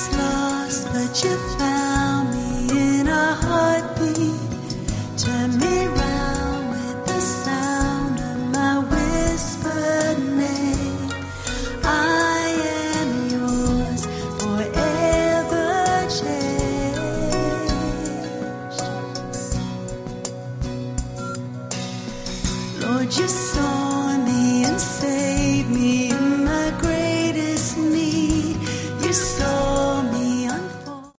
was lost, but you found me in a heartbeat. Turn me round with the sound of my whispered name. I am yours, forever changed. Lord, you saw